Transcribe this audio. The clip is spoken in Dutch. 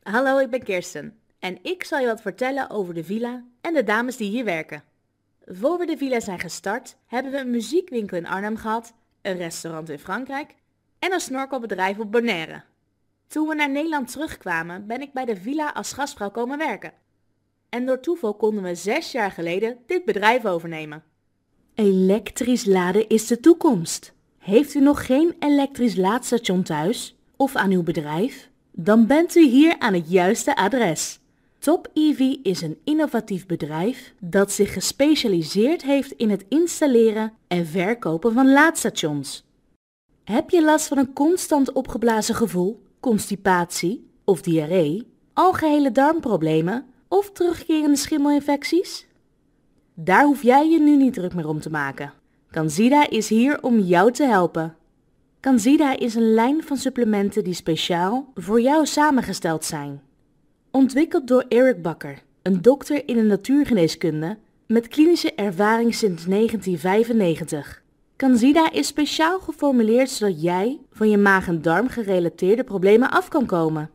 Hallo, ik ben Kirsten en ik zal je wat vertellen over de villa en de dames die hier werken. Voor we de villa zijn gestart, hebben we een muziekwinkel in Arnhem gehad, een restaurant in Frankrijk en een snorkelbedrijf op Bonaire. Toen we naar Nederland terugkwamen, ben ik bij de villa als gastvrouw komen werken. En door toeval konden we 6 jaar geleden dit bedrijf overnemen. Elektrisch laden is de toekomst. Heeft u nog geen elektrisch laadstation thuis of aan uw bedrijf? Dan bent u hier aan het juiste adres. Top EV is een innovatief bedrijf dat zich gespecialiseerd heeft in het installeren en verkopen van laadstations. Heb je last van een constant opgeblazen gevoel, constipatie of diarree, algehele darmproblemen of terugkerende schimmelinfecties? Daar hoef jij je nu niet druk meer om te maken. Cansida is hier om jou te helpen. Cansida is een lijn van supplementen die speciaal voor jou samengesteld zijn. Ontwikkeld door Erik Bakker, een dokter in de natuurgeneeskunde met klinische ervaring sinds 1995. Cansida is speciaal geformuleerd zodat jij van je maag- en darm gerelateerde problemen af kan komen.